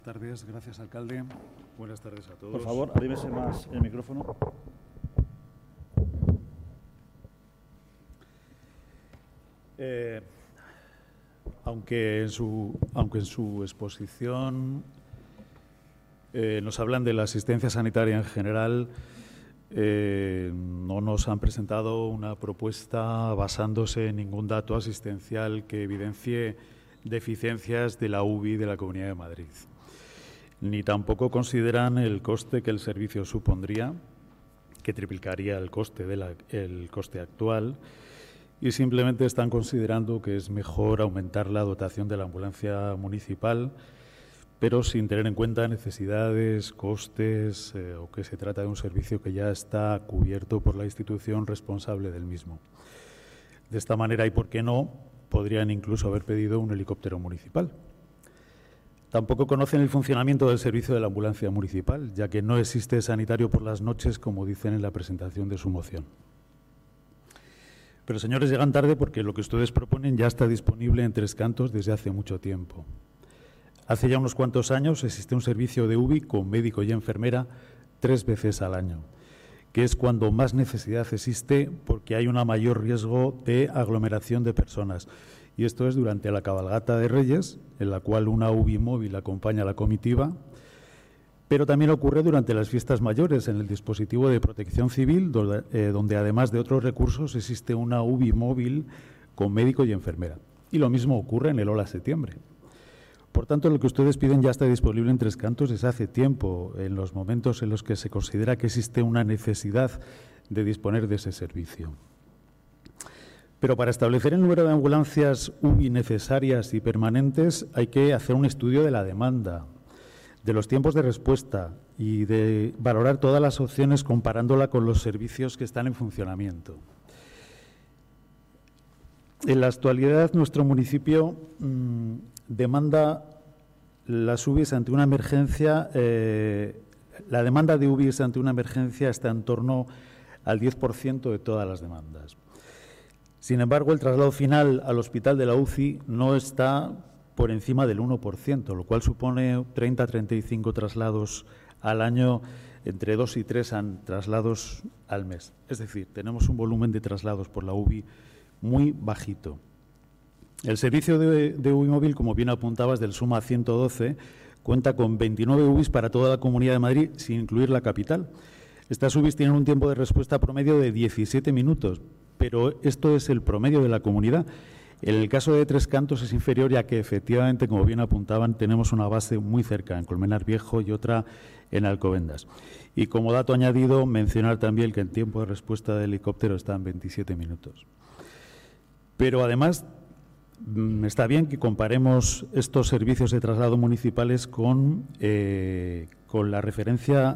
Buenas tardes, gracias, alcalde. Buenas tardes a todos. Por favor, arrímese más el micrófono. Aunque en su exposición nos hablan de la asistencia sanitaria en general, no nos han presentado una propuesta basándose en ningún dato asistencial que evidencie deficiencias de la UBI de la Comunidad de Madrid. Ni tampoco consideran el coste que el servicio supondría, que triplicaría el coste actual, y simplemente están considerando que es mejor aumentar la dotación de la ambulancia municipal, pero sin tener en cuenta necesidades, costes o que se trata de un servicio que ya está cubierto por la institución responsable del mismo. De esta manera, y por qué no, podrían incluso haber pedido un helicóptero municipal. Tampoco conocen el funcionamiento del servicio de la ambulancia municipal, ya que no existe sanitario por las noches, como dicen en la presentación de su moción. Pero, señores, llegan tarde porque lo que ustedes proponen ya está disponible en Tres Cantos desde hace mucho tiempo. Hace ya unos cuantos años existe un servicio de UBI con médico y enfermera 3 veces al año, que es cuando más necesidad existe porque hay un mayor riesgo de aglomeración de personas. Y esto es durante la cabalgata de Reyes, en la cual una UBI móvil acompaña a la comitiva, pero también ocurre durante las fiestas mayores en el dispositivo de protección civil, donde además de otros recursos existe una UBI móvil con médico y enfermera. Y lo mismo ocurre en el Hola Septiembre. Por tanto, lo que ustedes piden ya está disponible en Tres Cantos desde hace tiempo, en los momentos en los que se considera que existe una necesidad de disponer de ese servicio. Pero para establecer el número de ambulancias UBI necesarias y permanentes hay que hacer un estudio de la demanda, de los tiempos de respuesta y de valorar todas las opciones comparándola con los servicios que están en funcionamiento. En la actualidad, nuestro municipio demanda las UBIs ante una emergencia. La demanda de UBIs ante una emergencia está en torno al 10% de todas las demandas. Sin embargo, el traslado final al hospital de la UCI no está por encima del 1%, lo cual supone 30 a 35 traslados al año, entre 2 y 3 traslados al mes. Es decir, tenemos un volumen de traslados por la UBI muy bajito. El servicio de UBI móvil, como bien apuntabas, del SUMA 112, cuenta con 29 UBIs para toda la Comunidad de Madrid, sin incluir la capital. Estas UBIs tienen un tiempo de respuesta promedio de 17 minutos, pero esto es el promedio de la comunidad. En el caso de Tres Cantos es inferior, ya que efectivamente, como bien apuntaban, tenemos una base muy cerca, en Colmenar Viejo, y otra en Alcobendas. Y como dato añadido, mencionar también que el tiempo de respuesta del helicóptero está en 27 minutos. Pero además, está bien que comparemos estos servicios de traslado municipales con la referencia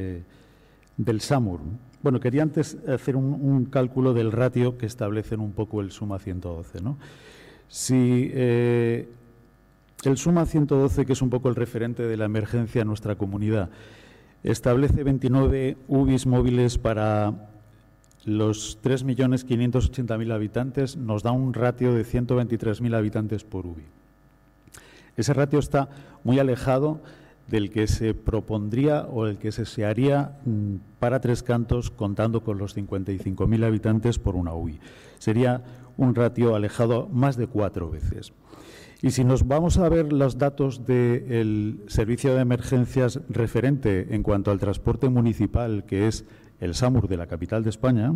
del SAMUR. Bueno, quería antes hacer un cálculo del ratio que establecen un poco el SUMA 112, ¿no? Si el SUMA 112, que es un poco el referente de la emergencia en nuestra comunidad, establece 29 UBIs móviles para los 3.580.000 habitantes, nos da un ratio de 123.000 habitantes por UBI. Ese ratio está muy alejado del que se propondría o el que se haría para Tres Cantos, contando con los 55.000 habitantes por una UBI. Sería un ratio alejado más de 4 veces. Y si nos vamos a ver los datos del servicio de emergencias referente en cuanto al transporte municipal, que es el SAMUR de la capital de España,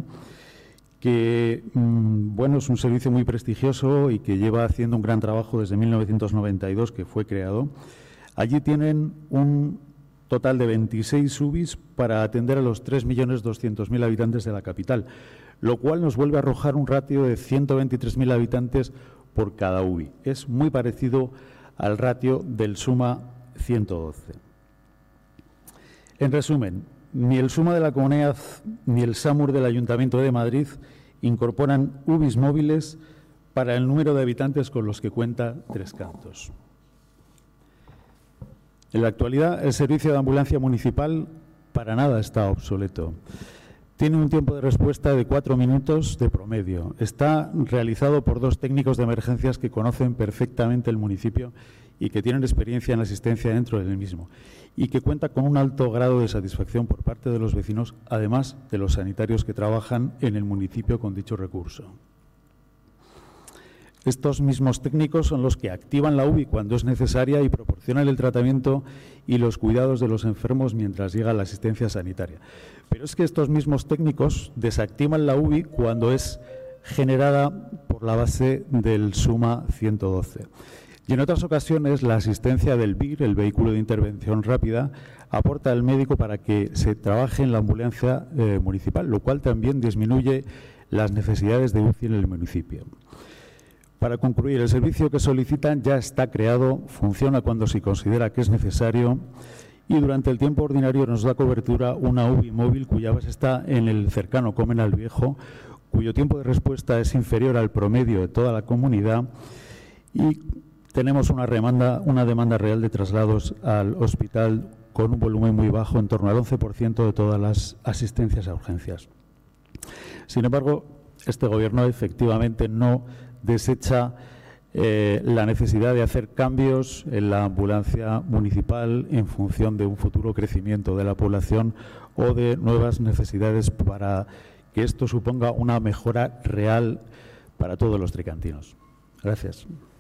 que bueno, es un servicio muy prestigioso y que lleva haciendo un gran trabajo desde 1992, que fue creado. Allí tienen un total de 26 UBIs para atender a los 3.200.000 habitantes de la capital, lo cual nos vuelve a arrojar un ratio de 123.000 habitantes por cada UBI. Es muy parecido al ratio del SUMA 112. En resumen, ni el SUMA de la Comunidad ni el SAMUR del Ayuntamiento de Madrid incorporan UBIs móviles para el número de habitantes con los que cuenta Tres Cantos. En la actualidad, el servicio de ambulancia municipal para nada está obsoleto. Tiene un tiempo de respuesta de 4 minutos de promedio. Está realizado por 2 técnicos de emergencias que conocen perfectamente el municipio y que tienen experiencia en la asistencia dentro del mismo y que cuenta con un alto grado de satisfacción por parte de los vecinos, además de los sanitarios que trabajan en el municipio con dicho recurso. Estos mismos técnicos son los que activan la UBI cuando es necesaria y proporcionan el tratamiento y los cuidados de los enfermos mientras llega la asistencia sanitaria. Pero es que estos mismos técnicos desactivan la UBI cuando es generada por la base del SUMA 112. Y en otras ocasiones la asistencia del VIR, el vehículo de intervención rápida, aporta al médico para que se trabaje en la ambulancia municipal, lo cual también disminuye las necesidades de UCI en el municipio. Para concluir, el servicio que solicitan ya está creado, funciona cuando se considera que es necesario y durante el tiempo ordinario nos da cobertura una UBI móvil cuya base está en el cercano Comenal Viejo, cuyo tiempo de respuesta es inferior al promedio de toda la comunidad y tenemos una demanda real de traslados al hospital con un volumen muy bajo, en torno al 11% de todas las asistencias a urgencias. Sin embargo, este Gobierno efectivamente no desecha la necesidad de hacer cambios en la ambulancia municipal en función de un futuro crecimiento de la población o de nuevas necesidades para que esto suponga una mejora real para todos los tricantinos. Gracias.